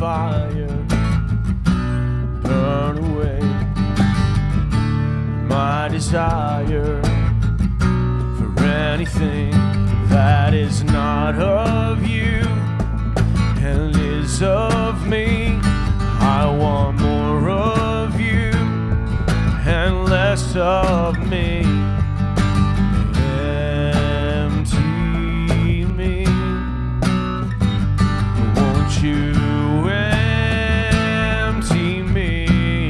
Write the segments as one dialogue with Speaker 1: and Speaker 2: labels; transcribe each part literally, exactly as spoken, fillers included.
Speaker 1: fire, burn away my desire for anything that is not of you and is of me. I want more of you and less of me. Empty me. Won't you empty me?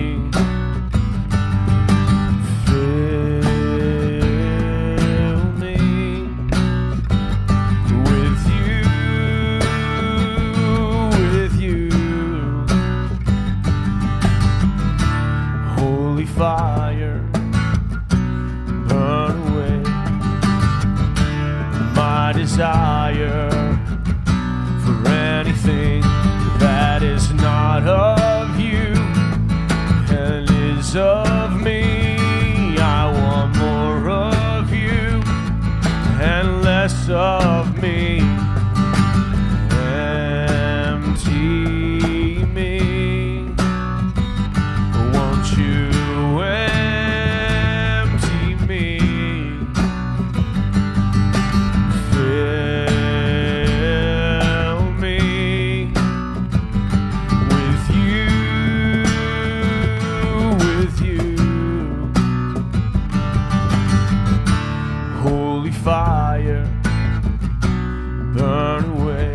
Speaker 1: Fill me with you, with you. Holy fire, burn away my desire for anything that is not of you and is of me. I want more of you and less of me. Empty me. Won't you empty me? Fill me with you, with you. Holy fire, burn away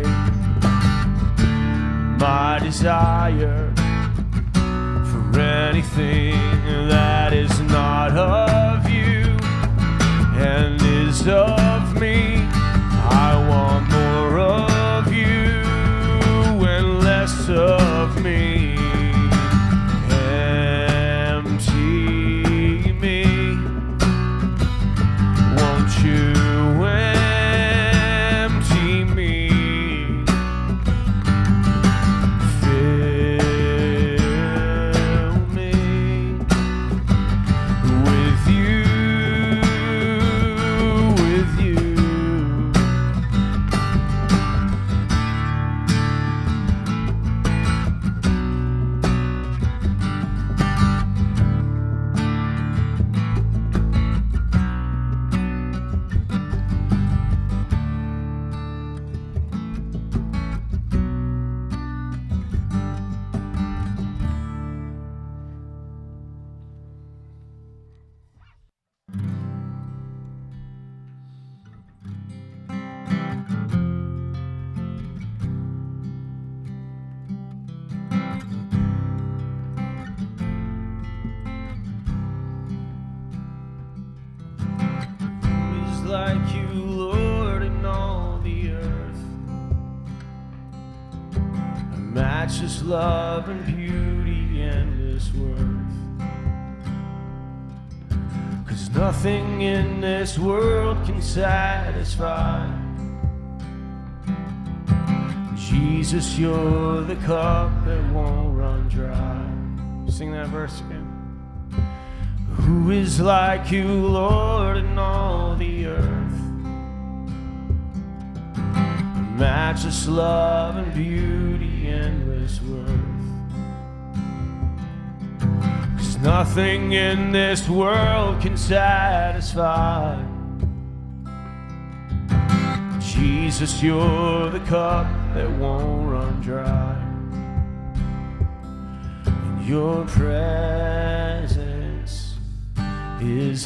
Speaker 1: my desire for anything that is not of you and is of me. I want more of you and less of me. Empty me. Won't you empty me? Fill me with you, with you. Who is like you, Lord, in all the earth? A matchless love and beauty, endless worth. 'Cause nothing in this world can satisfy. Jesus, you're the cup that won't run dry. Sing that verse again. Who is like you, Lord, in all the earth? Matchless love and beauty, endless worth. 'Cause nothing in this world can satisfy. Jesus, you're the cup that won't run dry. In your presence is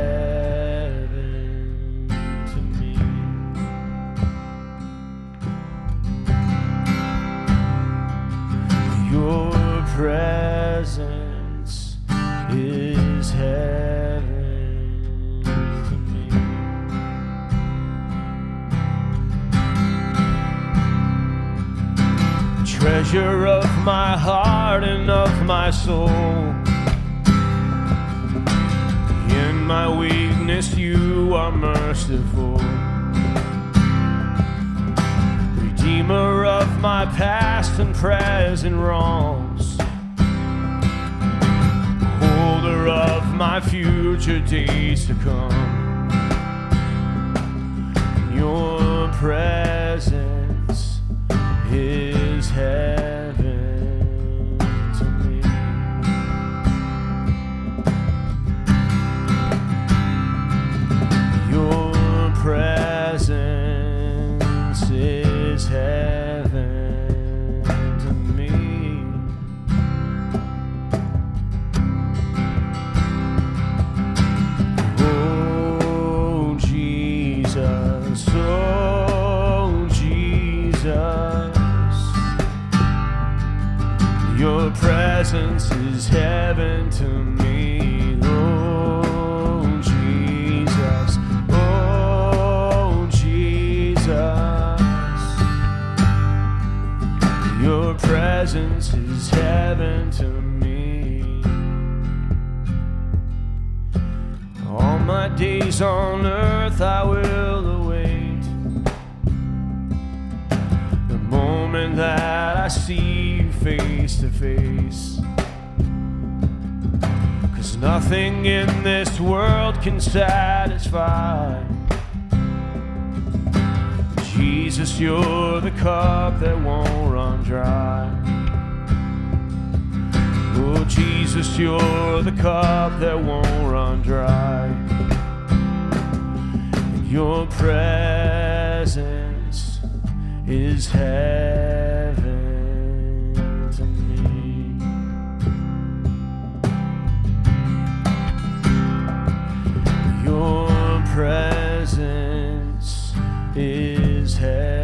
Speaker 1: heaven to me. Your presence is heaven to me. Treasure of my heart and of my soul. In my weakness, you are merciful. Redeemer of my past and present wrongs. Holder of my future days to come. Your presence is heaven. Your presence is heaven to me. Oh, Jesus. Oh, Jesus. Your presence is heaven to me. All my days on earth I will await the moment that I see you face to face. 'Cause nothing in this world can satisfy. Jesus, you're the cup that won't run dry. Oh, Jesus, you're the cup that won't run dry. Your presence is heaven to me. Your presence is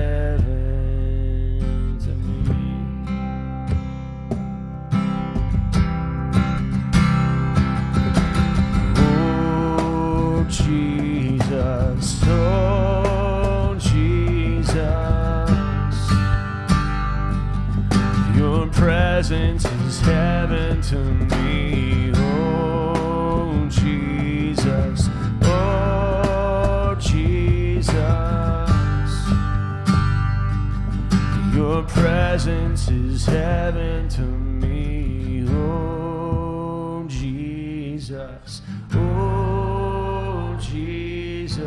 Speaker 1: heaven to me. Oh, Jesus, oh, Jesus, your presence is heaven to me. Oh, Jesus, oh, Jesus, your presence is heaven to me. Oh, Jesus, oh, Jesus,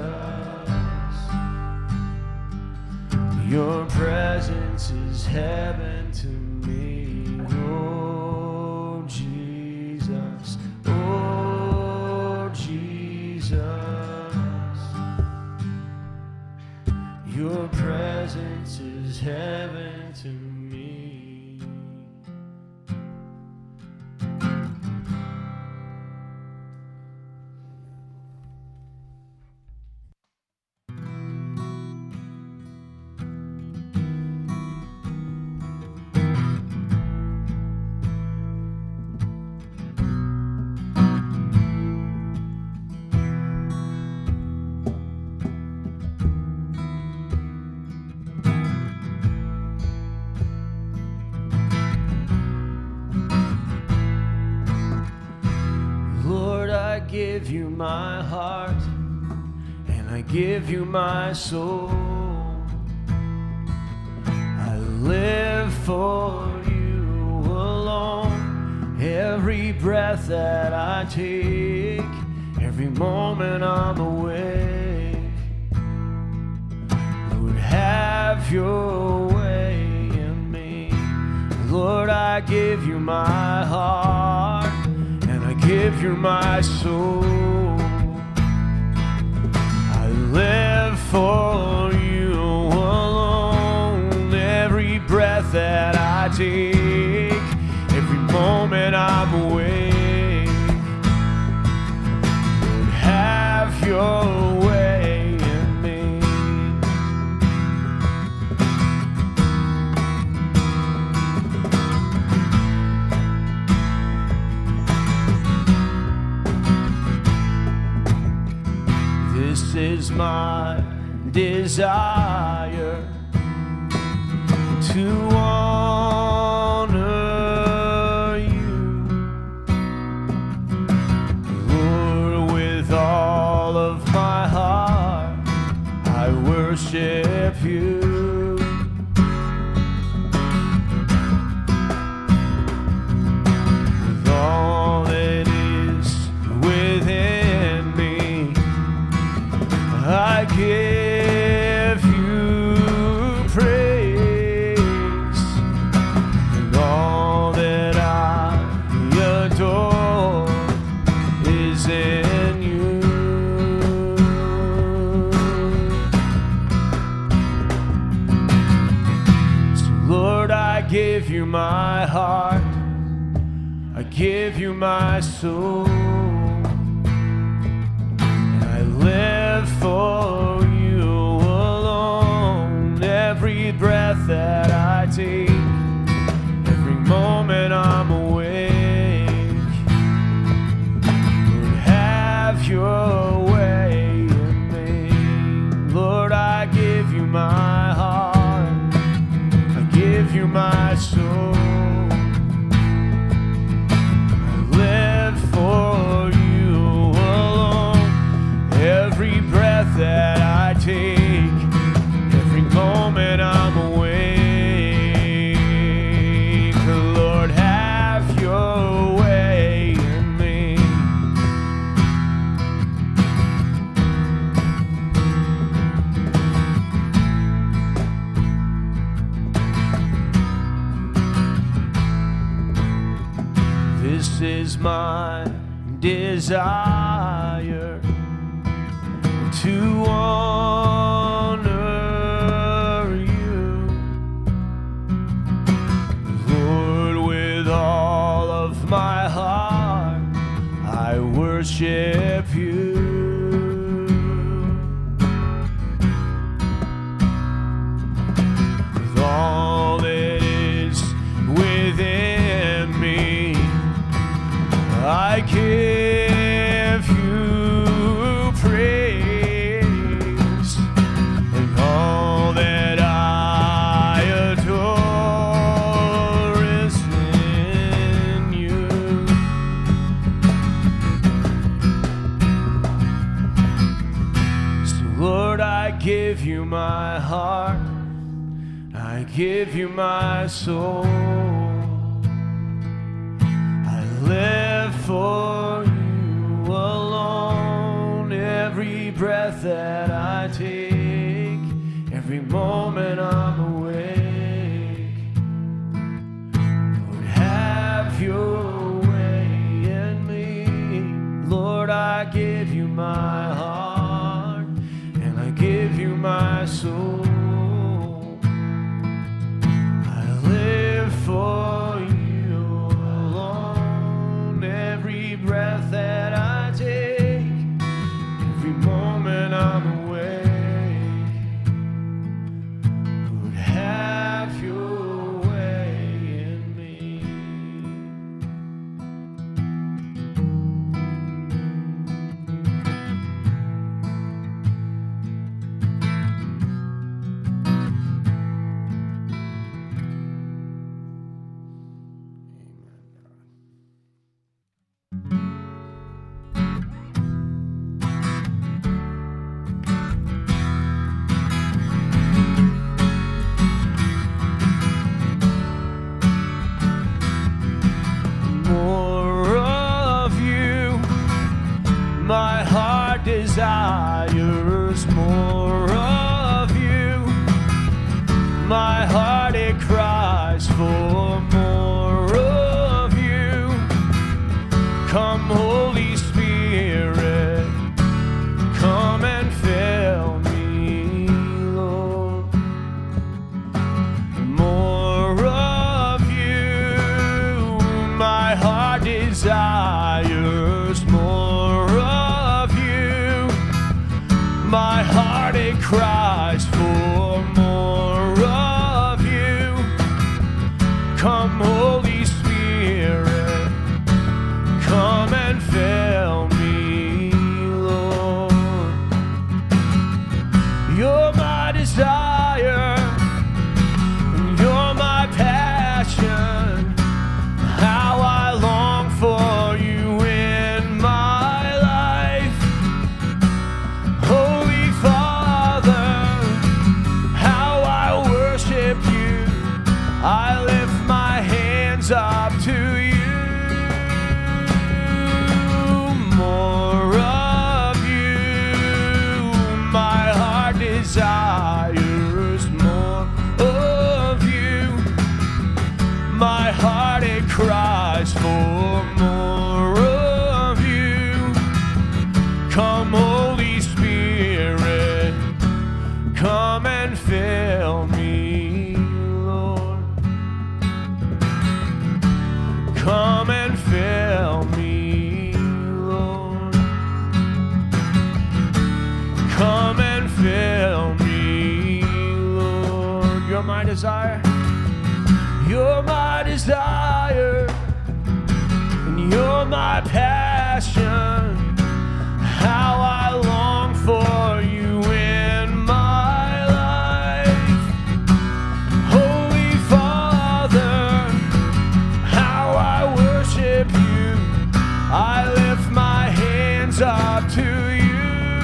Speaker 1: your presence is heaven to me. Oh, Jesus, oh, Jesus, your presence is heaven to me. I give you my heart, and I give you my soul. I live for you alone. Every breath that I take, every moment I'm awake, Lord, have your way in me. Lord, I give you my heart, give you my soul. I live for you alone. Every breath that I take, every moment I'm awake, Lord, have your way in me. This is my desire to honor you, Lord, with all of my heart I worship you. With all that is within me, I give you praise, and all that I adore is in you. So Lord, I give you my heart, I give you my soul, and I live for you alone. Every breath that I take, every moment I This is my desire, to honor you, Lord, with all of my heart. I worship you. With all that is within me, I give you praise, and all that I adore is in you. So Lord, I give you my heart, I give you my soul. I live for you alone. Every breath that I take, every moment I'm awake, Lord, have your way in me. Lord, I give you my heart, and I give you my soul. I live for you alone. Every breath that I take, every moment I'm awake, Lord, have your way in me. More of you, my heart desires more of you. My heart, it cries for more of you. Come, Holy Spirit, come and fill me, Lord. More of you, my heart desires more of you. My heart, it cries for more of you. Come, Holy Spirit, come and fill me, Lord. You're my desire, and you're my passion. How I long for you in my life. Holy Father, how I worship you. I lift my hands up to you. More of you, my heart desires more of you. My heart, it cries for more of you. Come, Holy Spirit, come and fill me, Lord. Come and fill me, Lord. Come and fill me, Lord. You're my desire. You're my desire, and you're my passion. How I long for you in my life. Holy Father, how I worship you. I lift my hands up to you.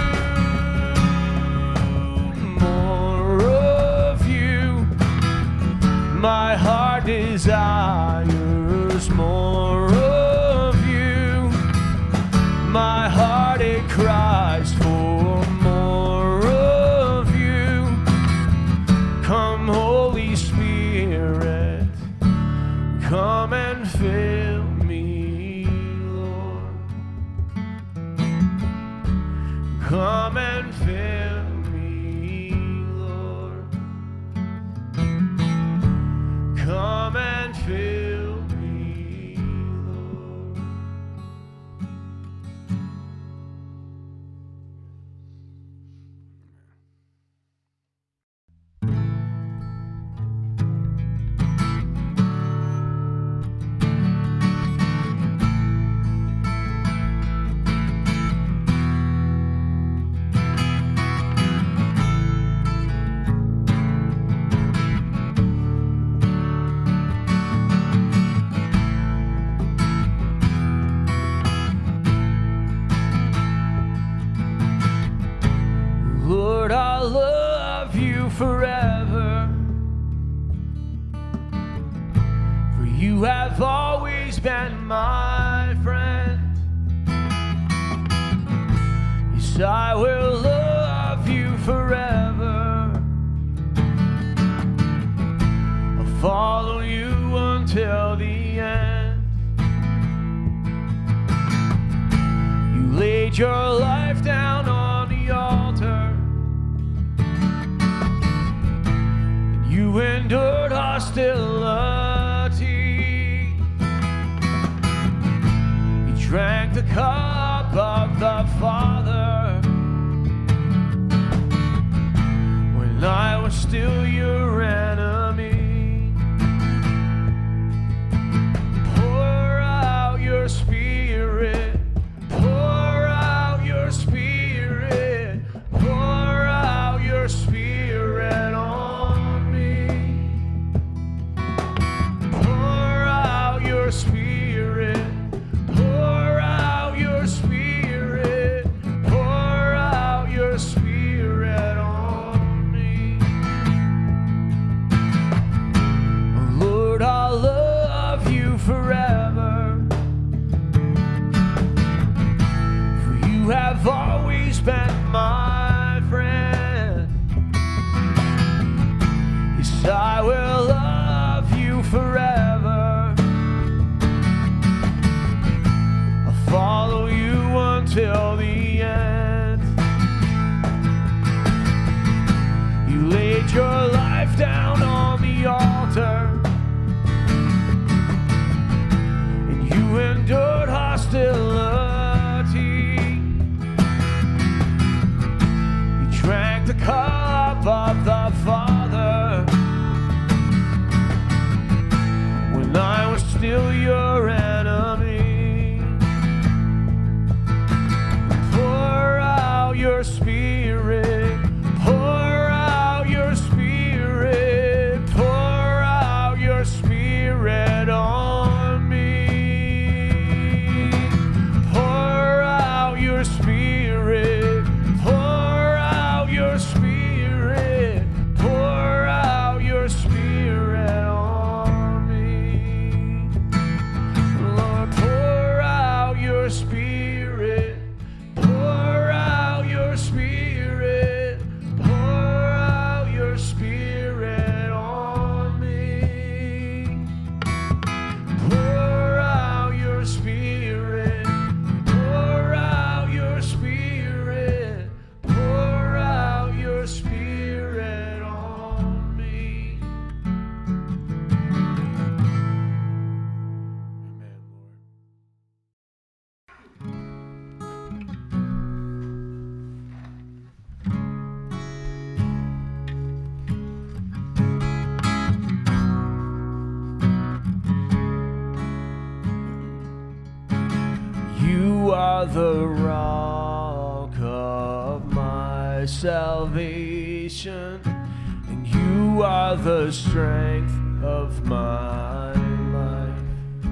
Speaker 1: More of you, my heart desires more of you. My heart, it cries for more of you. Come, Holy Spirit, come and fill me, Come and fill me, Lord. Come and fill me, Lord. Lord, I love you forever, for you have always been my friend. Yes, I will love you forever. I'll follow you until the end. You laid your life down on the altar. You endured hostility. You drank the cup of the Father when I was still your enemy. Pour out your Spirit. Pour out your Spirit. Pour out your Spirit on your Spirit, pour out your Spirit, pour out your Spirit on me. Oh Lord, I'll love you forever, for you have always been my friend. Yes, I will love you forever. Follow you until the end. You laid your life down on the altar, and you endured hostility. You drank the cup of the Father when I was still your enemy. Your Spirit, pour out your Spirit, pour out your Spirit on me. Pour out your Spirit, pour out your Spirit, pour out your Spirit on me. Lord, pour out your Spirit, pour out your Spirit, pour out your Spirit on me. Pour out your Spirit, pour out your Spirit, pour out your Spirit on me. Amen, You are the rock of my salvation, and you are the strength of my life.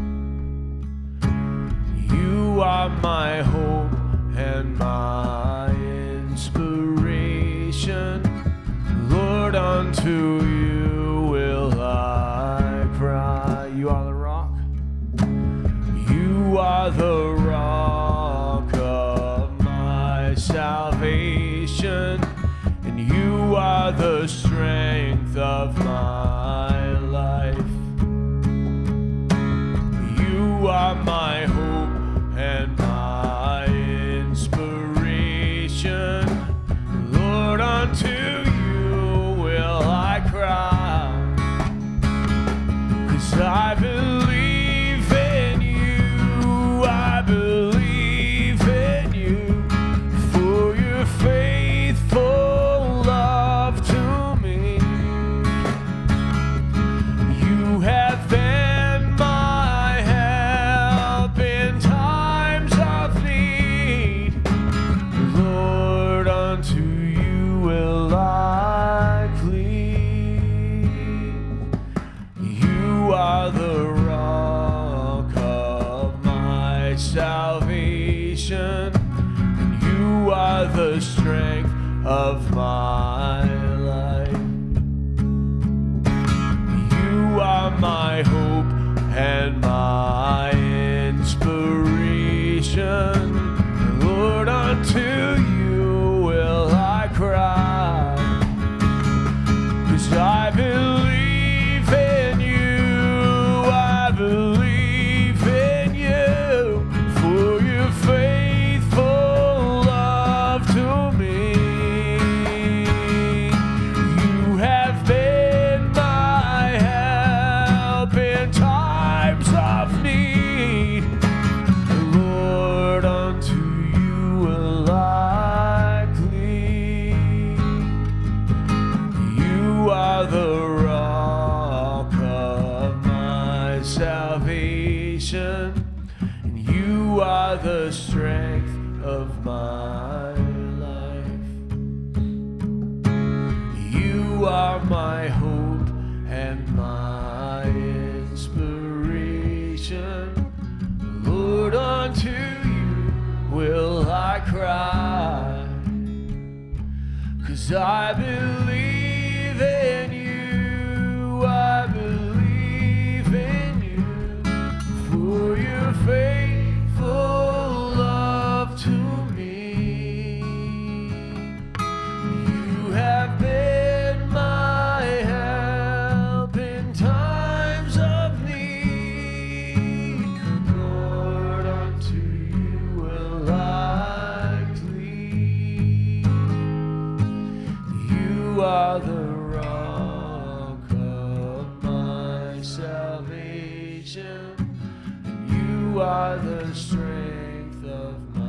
Speaker 1: You are my hope and my inspiration. Lord, unto you will I cry. You are the rock. You are the rock of my salvation, and you are the strength of my life. You are my hope and my inspiration. my salvation, and you are the strength of my life. You are my hope and my inspiration. Lord, unto you will I cry, 'cause I believe in you, I believe in you, for your faithful love to me. You have been my help in times of need. Lord, unto you will I cling. You are the rock of my salvation, and you are the strength of my life. You are my hope and my inspiration. Lord, unto you will I cry, 'cause I believe in you, I believe in you, for your faithful love to me. You have been my help in times of need. Lord, unto you will I cling. You are the rock of my salvation, and you are the strength of my